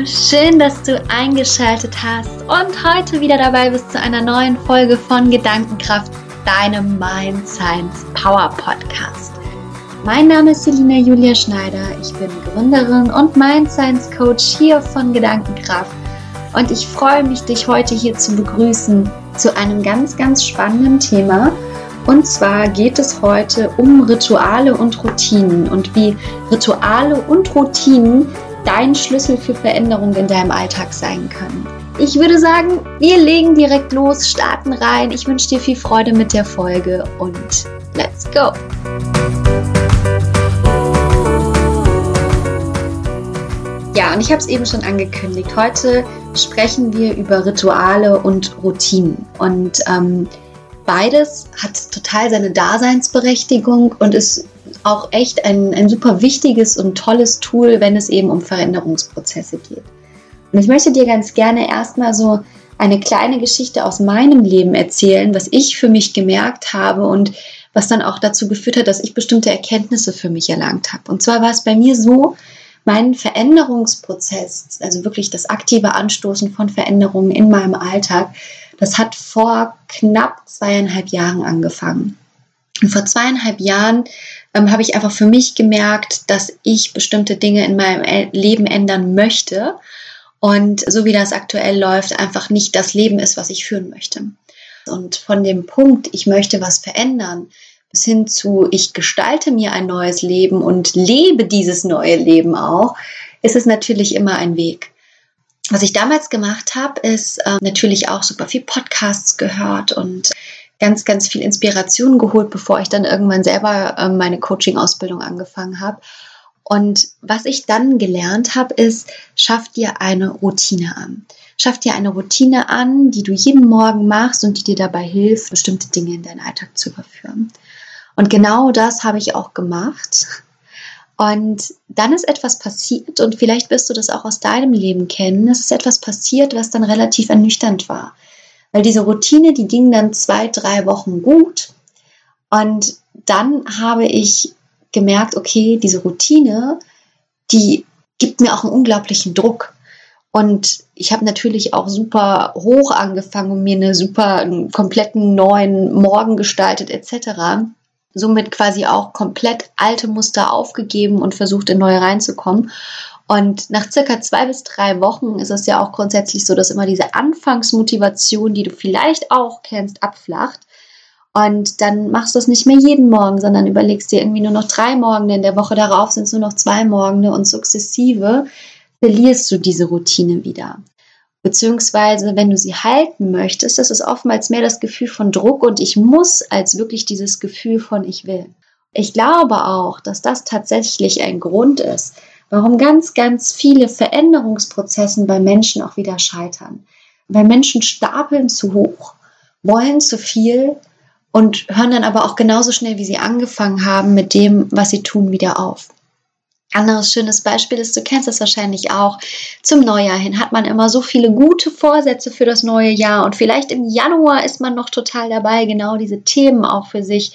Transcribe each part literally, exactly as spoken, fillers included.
schön, dass du eingeschaltet hast und heute wieder dabei bist zu einer neuen Folge von Gedankenkraft, deinem Mind Science Power Podcast. Mein Name ist Selina Julia Schneider, ich bin Gründerin und Mind Science Coach hier von Gedankenkraft und ich freue mich, dich heute hier zu begrüßen zu einem ganz, ganz spannenden Thema. Und zwar geht es heute um Rituale und Routinen und wie Rituale und Routinen dein Schlüssel für Veränderung in deinem Alltag sein können. Ich würde sagen, wir legen direkt los, starten rein. Ich wünsche dir viel Freude mit der Folge und let's go! Ja, und ich habe es eben schon angekündigt. Heute sprechen wir über Rituale und Routinen. Und ähm, beides hat total seine Daseinsberechtigung und ist auch echt ein, ein super wichtiges und tolles Tool, wenn es eben um Veränderungsprozesse geht. Und ich möchte dir ganz gerne erstmal so eine kleine Geschichte aus meinem Leben erzählen, was ich für mich gemerkt habe und was dann auch dazu geführt hat, dass ich bestimmte Erkenntnisse für mich erlangt habe. Und zwar war es bei mir so, mein Veränderungsprozess, also wirklich das aktive Anstoßen von Veränderungen in meinem Alltag, das hat vor knapp zweieinhalb Jahren angefangen. Und vor zweieinhalb Jahren ähm, habe ich einfach für mich gemerkt, dass ich bestimmte Dinge in meinem Leben ändern möchte und so wie das aktuell läuft, einfach nicht das Leben ist, was ich führen möchte. Und von dem Punkt, ich möchte was verändern, bis hin zu, ich gestalte mir ein neues Leben und lebe dieses neue Leben auch, ist es natürlich immer ein Weg. Was ich damals gemacht habe, ist äh, natürlich auch super viel Podcasts gehört und ganz, ganz viel Inspiration geholt, bevor ich dann irgendwann selber äh, meine Coaching-Ausbildung angefangen habe. Und was ich dann gelernt habe, ist, schaff dir eine Routine an. Schaff dir eine Routine an, die du jeden Morgen machst und die dir dabei hilft, bestimmte Dinge in deinen Alltag zu überführen. Und genau das habe ich auch gemacht. Und dann ist etwas passiert und vielleicht wirst du das auch aus deinem Leben kennen. Es ist etwas passiert, was dann relativ ernüchternd war. Weil diese Routine, die ging dann zwei, drei Wochen gut. Und dann habe ich gemerkt, okay, diese Routine, die gibt mir auch einen unglaublichen Druck. Und ich habe natürlich auch super hoch angefangen und mir eine super, einen kompletten neuen Morgen gestaltet et cetera. Somit quasi auch komplett alte Muster aufgegeben und versucht, in neue reinzukommen. Und nach circa zwei bis drei Wochen ist es ja auch grundsätzlich so, dass immer diese Anfangsmotivation, die du vielleicht auch kennst, abflacht. Und dann machst du es nicht mehr jeden Morgen, sondern überlegst dir irgendwie nur noch drei Morgende. In der Woche darauf sind es nur noch zwei Morgende und sukzessive verlierst du diese Routine wieder. Beziehungsweise, wenn du sie halten möchtest, das ist oftmals mehr das Gefühl von Druck und ich muss, als wirklich dieses Gefühl von ich will. Ich glaube auch, dass das tatsächlich ein Grund ist, warum ganz, ganz viele Veränderungsprozesse bei Menschen auch wieder scheitern. Weil Menschen stapeln zu hoch, wollen zu viel und hören dann aber auch genauso schnell, wie sie angefangen haben, mit dem, was sie tun, wieder auf. Anderes schönes Beispiel ist, du kennst das wahrscheinlich auch, zum Neujahr hin hat man immer so viele gute Vorsätze für das neue Jahr und vielleicht im Januar ist man noch total dabei, genau diese Themen auch für sich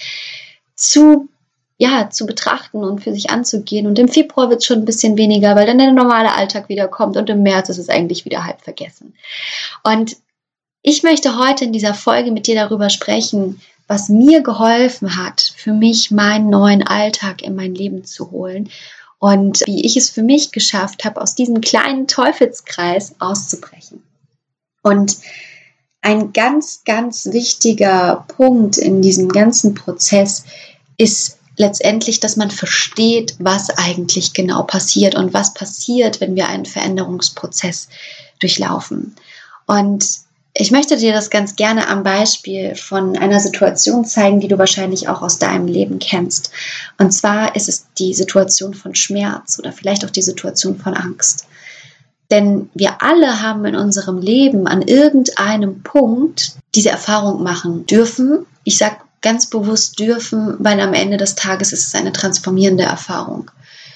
zu, ja, zu betrachten und für sich anzugehen und im Februar wird es schon ein bisschen weniger, weil dann der normale Alltag wieder kommt und im März ist es eigentlich wieder halb vergessen. Und ich möchte heute in dieser Folge mit dir darüber sprechen, was mir geholfen hat, für mich meinen neuen Alltag in mein Leben zu holen. Und wie ich es für mich geschafft habe, aus diesem kleinen Teufelskreis auszubrechen. Und ein ganz, ganz wichtiger Punkt in diesem ganzen Prozess ist letztendlich, dass man versteht, was eigentlich genau passiert und was passiert, wenn wir einen Veränderungsprozess durchlaufen. Und ich möchte dir das ganz gerne am Beispiel von einer Situation zeigen, die du wahrscheinlich auch aus deinem Leben kennst. Und zwar ist es die Situation von Schmerz oder vielleicht auch die Situation von Angst. Denn wir alle haben in unserem Leben an irgendeinem Punkt diese Erfahrung machen dürfen. Ich sage ganz bewusst dürfen, weil am Ende des Tages ist es eine transformierende Erfahrung.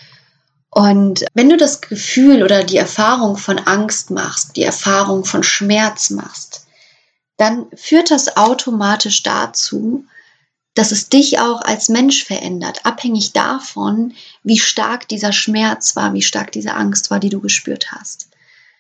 Und wenn du das Gefühl oder die Erfahrung von Angst machst, die Erfahrung von Schmerz machst, dann führt das automatisch dazu, dass es dich auch als Mensch verändert, abhängig davon, wie stark dieser Schmerz war, wie stark diese Angst war, die du gespürt hast.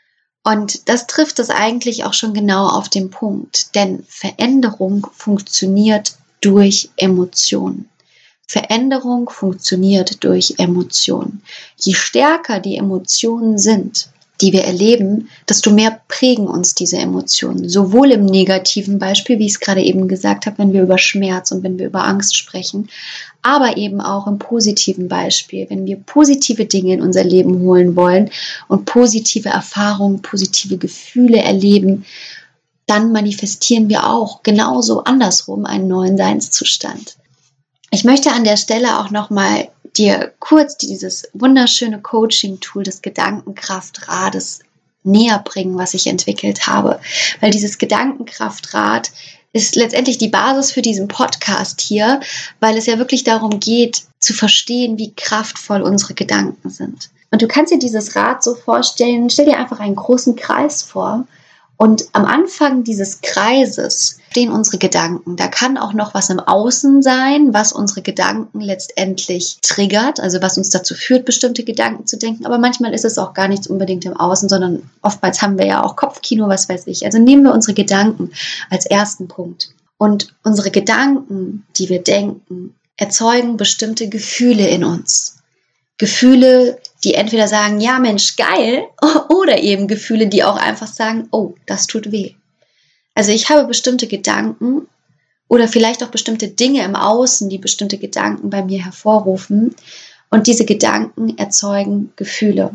Und das trifft es eigentlich auch schon genau auf den Punkt, denn Veränderung funktioniert durch Emotionen. Veränderung funktioniert durch Emotionen. Je stärker die Emotionen sind, die wir erleben, desto mehr prägen uns diese Emotionen. Sowohl im negativen Beispiel, wie ich es gerade eben gesagt habe, wenn wir über Schmerz und wenn wir über Angst sprechen, aber eben auch im positiven Beispiel, wenn wir positive Dinge in unser Leben holen wollen und positive Erfahrungen, positive Gefühle erleben, dann manifestieren wir auch genauso andersrum einen neuen Seinszustand. Ich möchte an der Stelle auch nochmal dir kurz dieses wunderschöne Coaching-Tool des Gedankenkraftrades näher bringen, was ich entwickelt habe. Weil dieses Gedankenkraftrad ist letztendlich die Basis für diesen Podcast hier, weil es ja wirklich darum geht, zu verstehen, wie kraftvoll unsere Gedanken sind. Und du kannst dir dieses Rad so vorstellen, stell dir einfach einen großen Kreis vor. Und am Anfang dieses Kreises stehen unsere Gedanken. Da kann auch noch was im Außen sein, was unsere Gedanken letztendlich triggert, also was uns dazu führt, bestimmte Gedanken zu denken. Aber manchmal ist es auch gar nichts unbedingt im Außen, sondern oftmals haben wir ja auch Kopfkino, was weiß ich. Also nehmen wir unsere Gedanken als ersten Punkt. Und unsere Gedanken, die wir denken, erzeugen bestimmte Gefühle in uns. Gefühle, die entweder sagen, ja Mensch, geil, oder eben Gefühle, die auch einfach sagen, oh, das tut weh. Also ich habe bestimmte Gedanken oder vielleicht auch bestimmte Dinge im Außen, die bestimmte Gedanken bei mir hervorrufen, und diese Gedanken erzeugen Gefühle.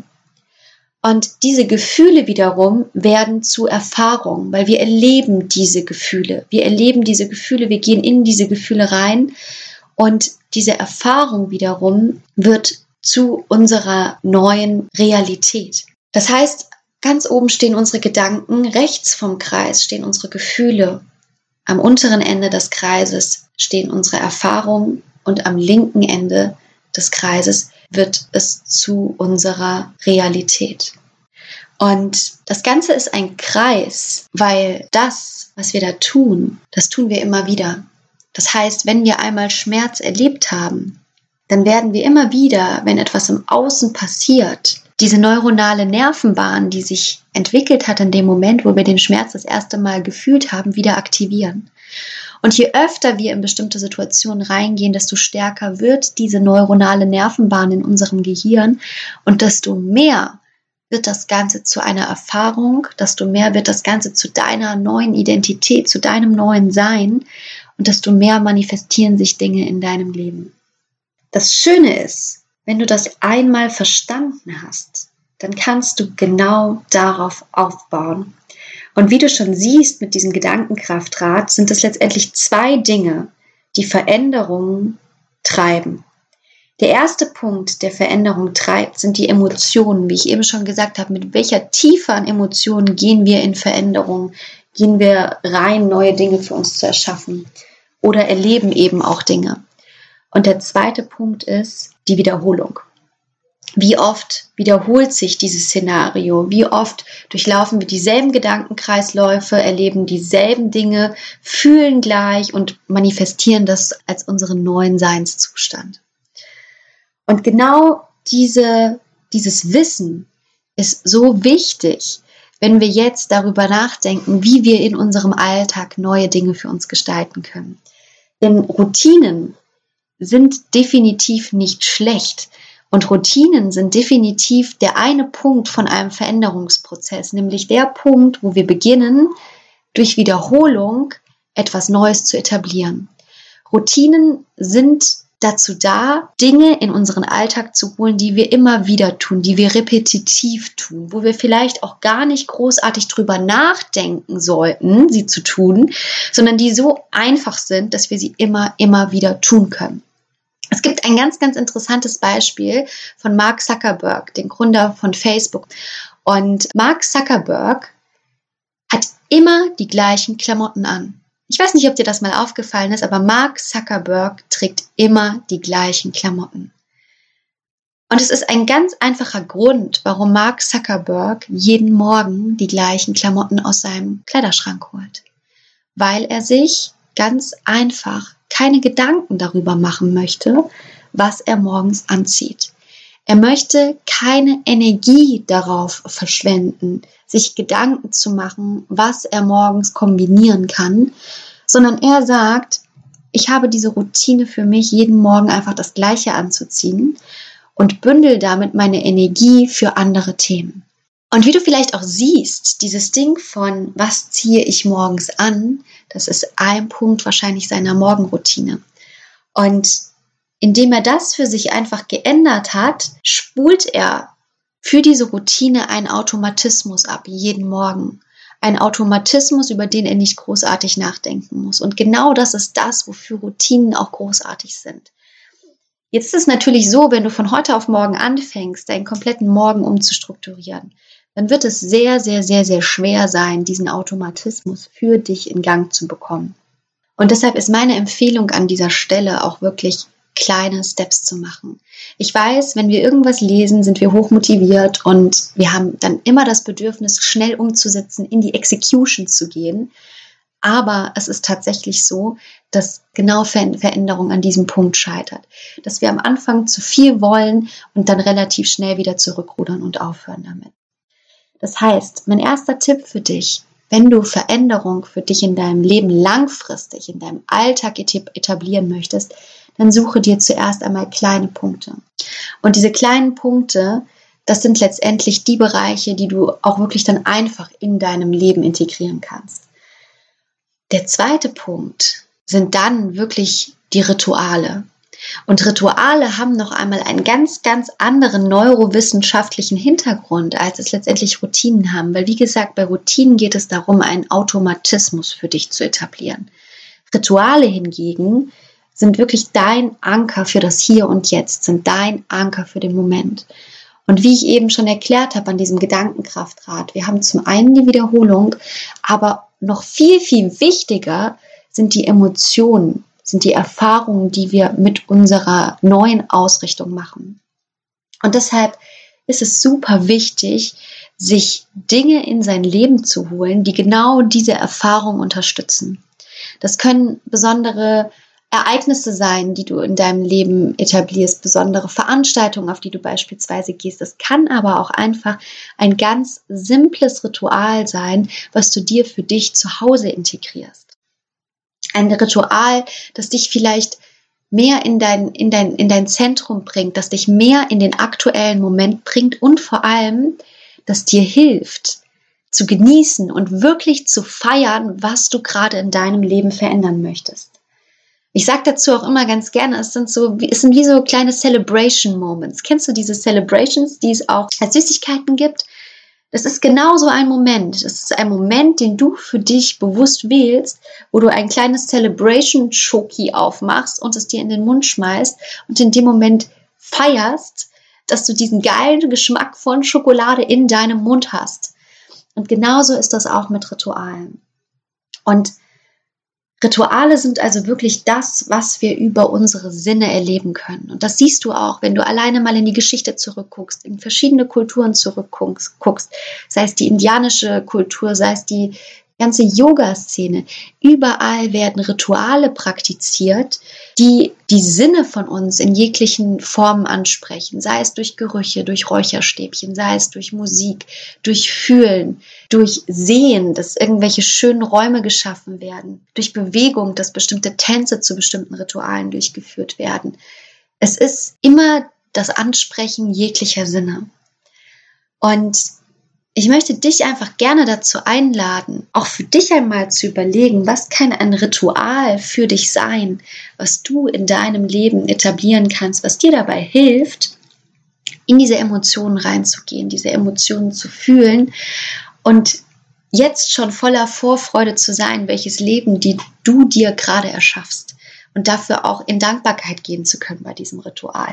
Und diese Gefühle wiederum werden zu Erfahrungen, weil wir erleben diese Gefühle. Wir erleben diese Gefühle, wir gehen in diese Gefühle rein, und diese Erfahrung wiederum wird zu unserer neuen Realität. Das heißt, ganz oben stehen unsere Gedanken, rechts vom Kreis stehen unsere Gefühle, am unteren Ende des Kreises stehen unsere Erfahrungen und am linken Ende des Kreises wird es zu unserer Realität. Und das Ganze ist ein Kreis, weil das, was wir da tun, das tun wir immer wieder. Das heißt, wenn wir einmal Schmerz erlebt haben, dann werden wir immer wieder, wenn etwas im Außen passiert, diese neuronale Nervenbahn, die sich entwickelt hat in dem Moment, wo wir den Schmerz das erste Mal gefühlt haben, wieder aktivieren. Und je öfter wir in bestimmte Situationen reingehen, desto stärker wird diese neuronale Nervenbahn in unserem Gehirn, und desto mehr wird das Ganze zu einer Erfahrung, desto mehr wird das Ganze zu deiner neuen Identität, zu deinem neuen Sein, und desto mehr manifestieren sich Dinge in deinem Leben. Das Schöne ist, wenn du das einmal verstanden hast, dann kannst du genau darauf aufbauen. Und wie du schon siehst mit diesem Gedankenkraftrad, sind es letztendlich zwei Dinge, die Veränderungen treiben. Der erste Punkt, der Veränderung treibt, sind die Emotionen. Wie ich eben schon gesagt habe, mit welcher Tiefe an Emotionen gehen wir in Veränderung, gehen wir rein, neue Dinge für uns zu erschaffen oder erleben eben auch Dinge. Und der zweite Punkt ist die Wiederholung. Wie oft wiederholt sich dieses Szenario? Wie oft durchlaufen wir dieselben Gedankenkreisläufe, erleben dieselben Dinge, fühlen gleich und manifestieren das als unseren neuen Seinszustand? Und genau diese, dieses Wissen ist so wichtig, wenn wir jetzt darüber nachdenken, wie wir in unserem Alltag neue Dinge für uns gestalten können. Denn Routinen sind definitiv nicht schlecht. Und Routinen sind definitiv der eine Punkt von einem Veränderungsprozess, nämlich der Punkt, wo wir beginnen, durch Wiederholung etwas Neues zu etablieren. Routinen sind dazu da, Dinge in unseren Alltag zu holen, die wir immer wieder tun, die wir repetitiv tun, wo wir vielleicht auch gar nicht großartig drüber nachdenken sollten, sie zu tun, sondern die so einfach sind, dass wir sie immer, immer wieder tun können. Es gibt ein ganz, ganz interessantes Beispiel von Mark Zuckerberg, dem Gründer von Facebook. Und Mark Zuckerberg hat immer die gleichen Klamotten an. Ich weiß nicht, ob dir das mal aufgefallen ist, aber Mark Zuckerberg trägt immer die gleichen Klamotten. Und es ist ein ganz einfacher Grund, warum Mark Zuckerberg jeden Morgen die gleichen Klamotten aus seinem Kleiderschrank holt. Weil er sich ganz einfach keine Gedanken darüber machen möchte, was er morgens anzieht. Er möchte keine Energie darauf verschwenden, sich Gedanken zu machen, was er morgens kombinieren kann, sondern er sagt, ich habe diese Routine für mich, jeden Morgen einfach das Gleiche anzuziehen und bündel damit meine Energie für andere Themen. Und wie du vielleicht auch siehst, dieses Ding von, was ziehe ich morgens an, das ist ein Punkt wahrscheinlich seiner Morgenroutine. Und indem er das für sich einfach geändert hat, spult er für diese Routine einen Automatismus ab, jeden Morgen. Ein Automatismus, über den er nicht großartig nachdenken muss. Und genau das ist das, wofür Routinen auch großartig sind. Jetzt ist es natürlich so, wenn du von heute auf morgen anfängst, deinen kompletten Morgen umzustrukturieren, dann wird es sehr, sehr, sehr, sehr schwer sein, diesen Automatismus für dich in Gang zu bekommen. Und deshalb ist meine Empfehlung an dieser Stelle auch wirklich, kleine Steps zu machen. Ich weiß, wenn wir irgendwas lesen, sind wir hochmotiviert und wir haben dann immer das Bedürfnis, schnell umzusetzen, in die Execution zu gehen. Aber es ist tatsächlich so, dass genau Veränderung an diesem Punkt scheitert. Dass wir am Anfang zu viel wollen und dann relativ schnell wieder zurückrudern und aufhören damit. Das heißt, mein erster Tipp für dich, wenn du Veränderung für dich in deinem Leben langfristig, in deinem Alltag etablieren möchtest, dann suche dir zuerst einmal kleine Punkte. Und diese kleinen Punkte, das sind letztendlich die Bereiche, die du auch wirklich dann einfach in deinem Leben integrieren kannst. Der zweite Punkt sind dann wirklich die Rituale. Und Rituale haben noch einmal einen ganz, ganz anderen neurowissenschaftlichen Hintergrund, als es letztendlich Routinen haben. Weil wie gesagt, bei Routinen geht es darum, einen Automatismus für dich zu etablieren. Rituale hingegen sind wirklich dein Anker für das Hier und Jetzt, sind dein Anker für den Moment. Und wie ich eben schon erklärt habe an diesem Gedankenkraftrad, wir haben zum einen die Wiederholung, aber noch viel, viel wichtiger sind die Emotionen, sind die Erfahrungen, die wir mit unserer neuen Ausrichtung machen. Und deshalb ist es super wichtig, sich Dinge in sein Leben zu holen, die genau diese Erfahrung unterstützen. Das können besondere Ereignisse sein, die du in deinem Leben etablierst, besondere Veranstaltungen, auf die du beispielsweise gehst. Es kann aber auch einfach ein ganz simples Ritual sein, was du dir für dich zu Hause integrierst. Ein Ritual, das dich vielleicht mehr in dein, in dein, in dein Zentrum bringt, das dich mehr in den aktuellen Moment bringt und vor allem, das dir hilft, zu genießen und wirklich zu feiern, was du gerade in deinem Leben verändern möchtest. Ich sage dazu auch immer ganz gerne, es sind so, es sind wie so kleine Celebration Moments. Kennst du diese Celebrations, die es auch als Süßigkeiten gibt? Das ist genau so ein Moment. Das ist ein Moment, den du für dich bewusst wählst, wo du ein kleines Celebration Schoki aufmachst und es dir in den Mund schmeißt und in dem Moment feierst, dass du diesen geilen Geschmack von Schokolade in deinem Mund hast. Und genauso ist das auch mit Ritualen. Und Rituale sind also wirklich das, was wir über unsere Sinne erleben können. Und das siehst du auch, wenn du alleine mal in die Geschichte zurückguckst, in verschiedene Kulturen zurückguckst, sei es die indianische Kultur, sei es die ganze Yoga-Szene. Überall werden Rituale praktiziert, die die Sinne von uns in jeglichen Formen ansprechen, sei es durch Gerüche, durch Räucherstäbchen, sei es durch Musik, durch Fühlen, durch Sehen, dass irgendwelche schönen Räume geschaffen werden, durch Bewegung, dass bestimmte Tänze zu bestimmten Ritualen durchgeführt werden. Es ist immer das Ansprechen jeglicher Sinne. Und ich möchte dich einfach gerne dazu einladen, auch für dich einmal zu überlegen, was kann ein Ritual für dich sein, was du in deinem Leben etablieren kannst, was dir dabei hilft, in diese Emotionen reinzugehen, diese Emotionen zu fühlen und jetzt schon voller Vorfreude zu sein, welches Leben die du dir gerade erschaffst und dafür auch in Dankbarkeit gehen zu können bei diesem Ritual.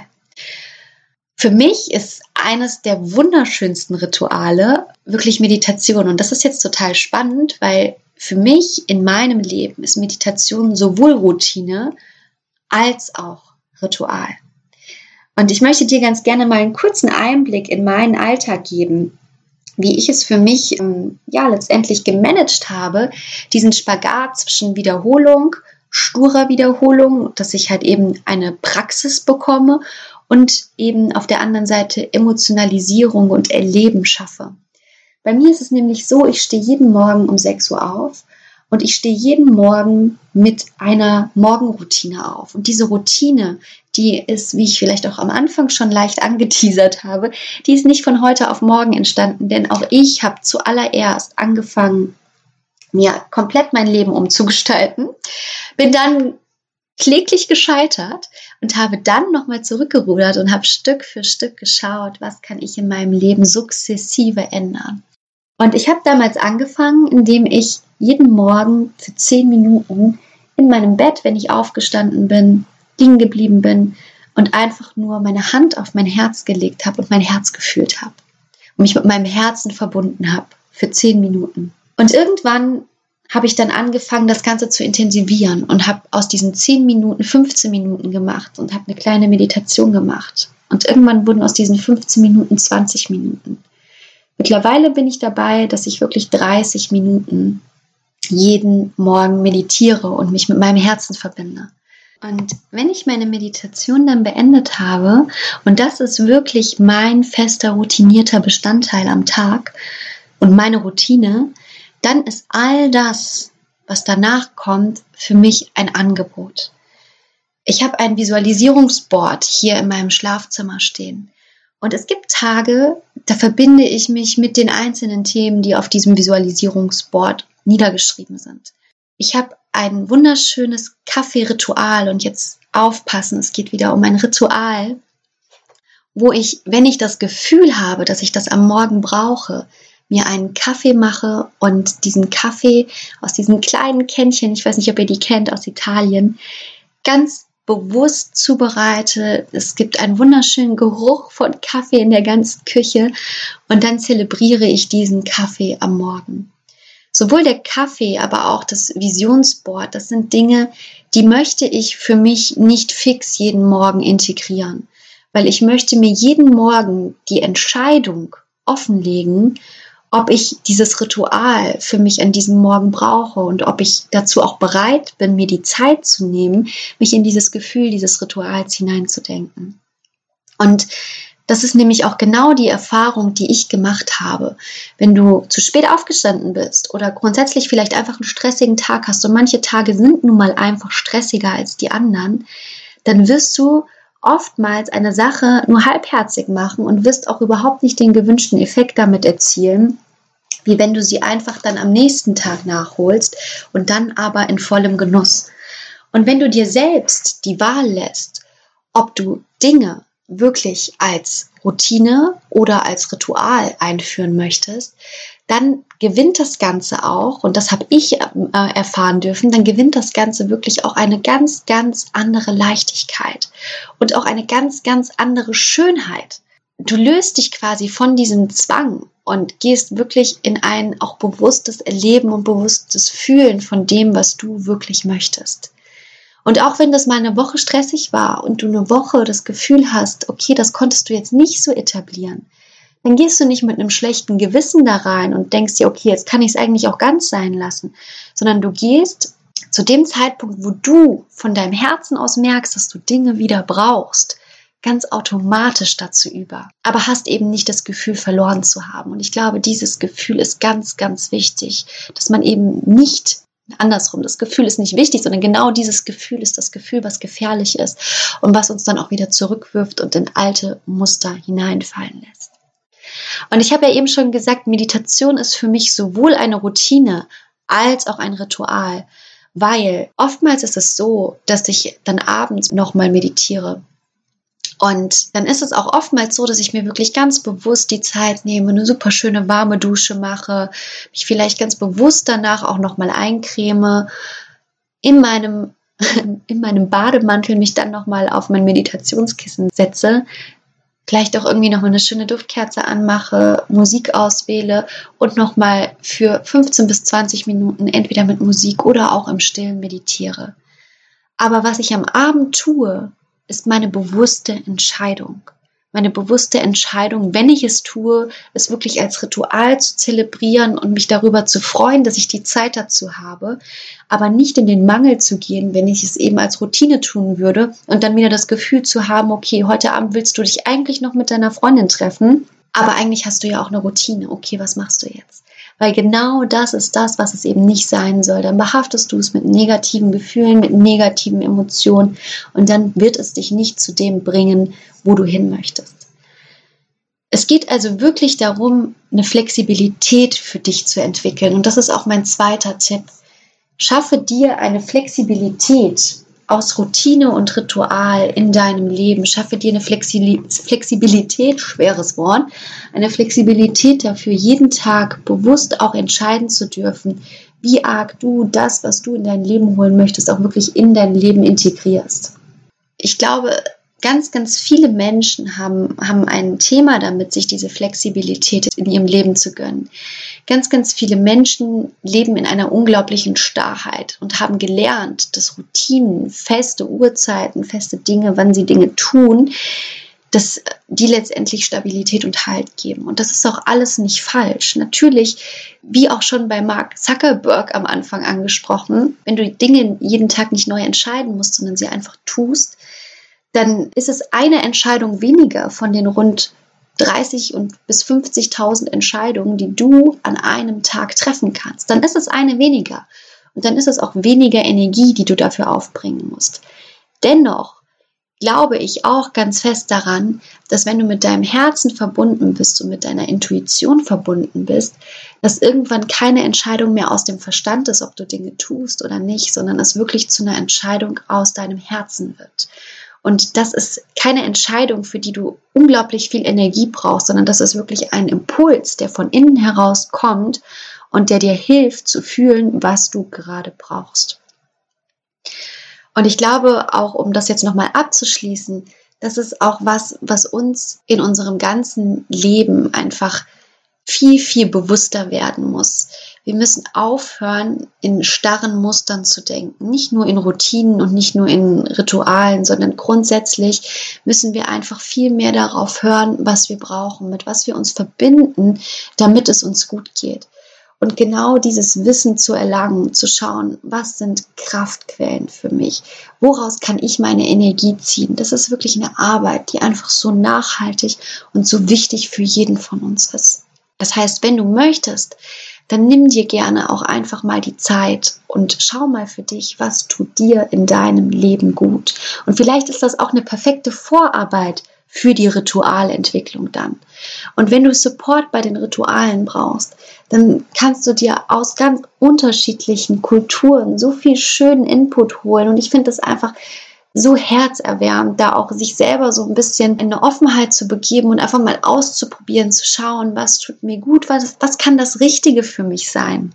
Für mich ist eines der wunderschönsten Rituale wirklich Meditation. Und das ist jetzt total spannend, weil für mich in meinem Leben ist Meditation sowohl Routine als auch Ritual. Und ich möchte dir ganz gerne mal einen kurzen Einblick in meinen Alltag geben, wie ich es für mich ja letztendlich gemanagt habe, diesen Spagat zwischen Wiederholung, sturer Wiederholung, dass ich halt eben eine Praxis bekomme und eben auf der anderen Seite Emotionalisierung und Erleben schaffe. Bei mir ist es nämlich so, ich stehe jeden Morgen um sechs Uhr auf und ich stehe jeden Morgen mit einer Morgenroutine auf. Und diese Routine, die ist, wie ich vielleicht auch am Anfang schon leicht angeteasert habe, die ist nicht von heute auf morgen entstanden, denn auch ich habe zuallererst angefangen, mir komplett mein Leben umzugestalten, bin dann kläglich gescheitert und habe dann nochmal zurückgerudert und habe Stück für Stück geschaut, was kann ich in meinem Leben sukzessive ändern. Und ich habe damals angefangen, indem ich jeden Morgen für zehn Minuten in meinem Bett, wenn ich aufgestanden bin, liegen geblieben bin und einfach nur meine Hand auf mein Herz gelegt habe und mein Herz gefühlt habe und mich mit meinem Herzen verbunden habe für zehn Minuten. Und irgendwann habe ich dann angefangen, das Ganze zu intensivieren und habe aus diesen zehn Minuten fünfzehn Minuten gemacht und habe eine kleine Meditation gemacht. Und irgendwann wurden aus diesen fünfzehn Minuten zwanzig Minuten. Mittlerweile bin ich dabei, dass ich wirklich dreißig Minuten jeden Morgen meditiere und mich mit meinem Herzen verbinde. Und wenn ich meine Meditation dann beendet habe, und das ist wirklich mein fester, routinierter Bestandteil am Tag und meine Routine, dann ist all das, was danach kommt, für mich ein Angebot. Ich habe ein Visualisierungsboard hier in meinem Schlafzimmer stehen. Und es gibt Tage, da verbinde ich mich mit den einzelnen Themen, die auf diesem Visualisierungsboard niedergeschrieben sind. Ich habe ein wunderschönes Kaffee-Ritual und jetzt aufpassen, es geht wieder um ein Ritual, wo ich, wenn ich das Gefühl habe, dass ich das am Morgen brauche, mir einen Kaffee mache und diesen Kaffee aus diesen kleinen Kännchen, ich weiß nicht, ob ihr die kennt, aus Italien, ganz bewusst zubereite. Es gibt einen wunderschönen Geruch von Kaffee in der ganzen Küche und dann zelebriere ich diesen Kaffee am Morgen. Sowohl der Kaffee, aber auch das Visionsboard, das sind Dinge, die möchte ich für mich nicht fix jeden Morgen integrieren, weil ich möchte mir jeden Morgen die Entscheidung offenlegen, ob ich dieses Ritual für mich an diesem Morgen brauche und ob ich dazu auch bereit bin, mir die Zeit zu nehmen, mich in dieses Gefühl dieses Rituals hineinzudenken. Und das ist nämlich auch genau die Erfahrung, die ich gemacht habe. Wenn du zu spät aufgestanden bist oder grundsätzlich vielleicht einfach einen stressigen Tag hast und manche Tage sind nun mal einfach stressiger als die anderen, dann wirst du oftmals eine Sache nur halbherzig machen und wirst auch überhaupt nicht den gewünschten Effekt damit erzielen, wie wenn du sie einfach dann am nächsten Tag nachholst und dann aber in vollem Genuss. Und wenn du dir selbst die Wahl lässt, ob du Dinge wirklich als Routine oder als Ritual einführen möchtest, dann gewinnt das Ganze auch, und das habe ich äh, erfahren dürfen, dann gewinnt das Ganze wirklich auch eine ganz, ganz andere Leichtigkeit und auch eine ganz, ganz andere Schönheit. Du löst dich quasi von diesem Zwang und gehst wirklich in ein auch bewusstes Erleben und bewusstes Fühlen von dem, was du wirklich möchtest. Und auch wenn das mal eine Woche stressig war und du eine Woche das Gefühl hast, okay, das konntest du jetzt nicht so etablieren, dann gehst du nicht mit einem schlechten Gewissen da rein und denkst dir, okay, jetzt kann ich es eigentlich auch ganz sein lassen, sondern du gehst zu dem Zeitpunkt, wo du von deinem Herzen aus merkst, dass du Dinge wieder brauchst, ganz automatisch dazu über, aber hast eben nicht das Gefühl, verloren zu haben. Und ich glaube, dieses Gefühl ist ganz, ganz wichtig, dass man eben nicht andersrum, das Gefühl ist nicht wichtig, sondern genau dieses Gefühl ist das Gefühl, was gefährlich ist und was uns dann auch wieder zurückwirft und in alte Muster hineinfallen lässt. Und ich habe ja eben schon gesagt, Meditation ist für mich sowohl eine Routine als auch ein Ritual, weil oftmals ist es so, dass ich dann abends nochmal meditiere. Und dann ist es auch oftmals so, dass ich mir wirklich ganz bewusst die Zeit nehme, eine super schöne warme Dusche mache, mich vielleicht ganz bewusst danach auch nochmal eincreme, in meinem, in meinem Bademantel mich dann nochmal auf mein Meditationskissen setze, vielleicht auch irgendwie nochmal eine schöne Duftkerze anmache, Musik auswähle und nochmal für fünfzehn bis zwanzig Minuten entweder mit Musik oder auch im Stillen meditiere. Aber was ich am Abend tue, ist meine bewusste Entscheidung. meine bewusste Entscheidung, wenn ich es tue, es wirklich als Ritual zu zelebrieren und mich darüber zu freuen, dass ich die Zeit dazu habe, aber nicht in den Mangel zu gehen, wenn ich es eben als Routine tun würde und dann wieder das Gefühl zu haben, okay, heute Abend willst du dich eigentlich noch mit deiner Freundin treffen, aber eigentlich hast du ja auch eine Routine. Okay, was machst du jetzt? Weil genau das ist das, was es eben nicht sein soll. Dann behaftest du es mit negativen Gefühlen, mit negativen Emotionen und dann wird es dich nicht zu dem bringen, wo du hin möchtest. Es geht also wirklich darum, eine Flexibilität für dich zu entwickeln. Und das ist auch mein zweiter Tipp. Schaffe dir eine Flexibilität aus Routine und Ritual in deinem Leben. Schaffe dir eine Flexibilität, schweres Wort, eine Flexibilität dafür, jeden Tag bewusst auch entscheiden zu dürfen, wie arg du das, was du in dein Leben holen möchtest, auch wirklich in dein Leben integrierst. Ich glaube, ganz, ganz viele Menschen haben, haben ein Thema damit, sich diese Flexibilität in ihrem Leben zu gönnen. Ganz, ganz viele Menschen leben in einer unglaublichen Starrheit und haben gelernt, dass Routinen, feste Uhrzeiten, feste Dinge, wann sie Dinge tun, dass die letztendlich Stabilität und Halt geben. Und das ist auch alles nicht falsch. Natürlich, wie auch schon bei Mark Zuckerberg am Anfang angesprochen, wenn du Dinge jeden Tag nicht neu entscheiden musst, sondern sie einfach tust, dann ist es eine Entscheidung weniger von den rund dreißig und bis fünfzigtausend Entscheidungen, die du an einem Tag treffen kannst. Dann ist es eine weniger. Und dann ist es auch weniger Energie, die du dafür aufbringen musst. Dennoch glaube ich auch ganz fest daran, dass wenn du mit deinem Herzen verbunden bist und mit deiner Intuition verbunden bist, dass irgendwann keine Entscheidung mehr aus dem Verstand ist, ob du Dinge tust oder nicht, sondern es wirklich zu einer Entscheidung aus deinem Herzen wird. Und das ist keine Entscheidung, für die du unglaublich viel Energie brauchst, sondern das ist wirklich ein Impuls, der von innen heraus kommt und der dir hilft zu fühlen, was du gerade brauchst. Und ich glaube auch, um das jetzt nochmal abzuschließen, das ist auch was, was uns in unserem ganzen Leben einfach viel, viel bewusster werden muss. Wir müssen aufhören, in starren Mustern zu denken. Nicht nur in Routinen und nicht nur in Ritualen, sondern grundsätzlich müssen wir einfach viel mehr darauf hören, was wir brauchen, mit was wir uns verbinden, damit es uns gut geht. Und genau dieses Wissen zu erlangen, zu schauen, was sind Kraftquellen für mich? Woraus kann ich meine Energie ziehen? Das ist wirklich eine Arbeit, die einfach so nachhaltig und so wichtig für jeden von uns ist. Das heißt, wenn du möchtest, dann nimm dir gerne auch einfach mal die Zeit und schau mal für dich, was tut dir in deinem Leben gut. Und vielleicht ist das auch eine perfekte Vorarbeit für die Ritualentwicklung dann. Und wenn du Support bei den Ritualen brauchst, dann kannst du dir aus ganz unterschiedlichen Kulturen so viel schönen Input holen. Und ich finde das einfach so herzerwärmend, da auch sich selber so ein bisschen in eine Offenheit zu begeben und einfach mal auszuprobieren, zu schauen, was tut mir gut, was, was kann das Richtige für mich sein.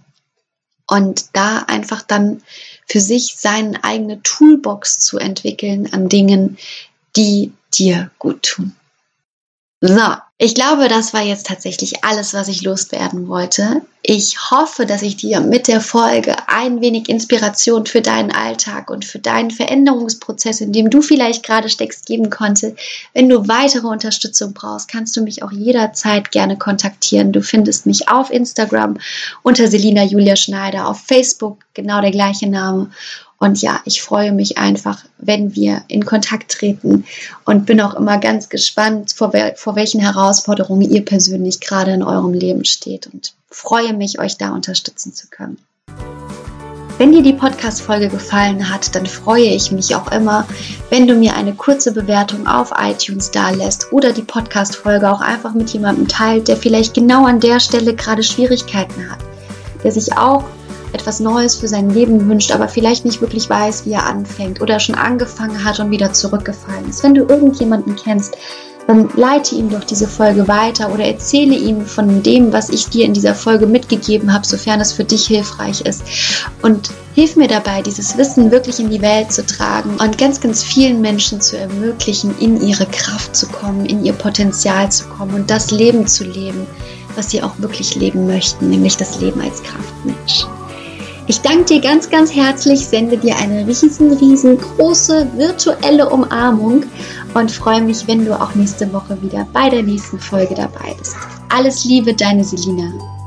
Und da einfach dann für sich seine eigene Toolbox zu entwickeln an Dingen, die dir gut tun. So, ich glaube, das war jetzt tatsächlich alles, was ich loswerden wollte. Ich hoffe, dass ich dir mit der Folge ein wenig Inspiration für deinen Alltag und für deinen Veränderungsprozess, in dem du vielleicht gerade steckst, geben konnte. Wenn du weitere Unterstützung brauchst, kannst du mich auch jederzeit gerne kontaktieren. Du findest mich auf Instagram unter Selina Julia Schneider, auf Facebook genau der gleiche Name. Und ja, ich freue mich einfach, wenn wir in Kontakt treten und bin auch immer ganz gespannt, vor, wel- vor welchen Herausforderungen ihr persönlich gerade in eurem Leben steht und freue mich, euch da unterstützen zu können. Wenn dir die Podcast-Folge gefallen hat, dann freue ich mich auch immer, wenn du mir eine kurze Bewertung auf iTunes dalässt oder die Podcast-Folge auch einfach mit jemandem teilt, der vielleicht genau an der Stelle gerade Schwierigkeiten hat, der sich auch etwas Neues für sein Leben wünscht, aber vielleicht nicht wirklich weiß, wie er anfängt oder schon angefangen hat und wieder zurückgefallen ist. Wenn du irgendjemanden kennst, dann leite ihm doch diese Folge weiter oder erzähle ihm von dem, was ich dir in dieser Folge mitgegeben habe, sofern es für dich hilfreich ist. Und hilf mir dabei, dieses Wissen wirklich in die Welt zu tragen und ganz, ganz vielen Menschen zu ermöglichen, in ihre Kraft zu kommen, in ihr Potenzial zu kommen und das Leben zu leben, was sie auch wirklich leben möchten, nämlich das Leben als Kraftmensch. Ich danke dir ganz, ganz herzlich, sende dir eine riesen, riesengroße virtuelle Umarmung und freue mich, wenn du auch nächste Woche wieder bei der nächsten Folge dabei bist. Alles Liebe, deine Selina.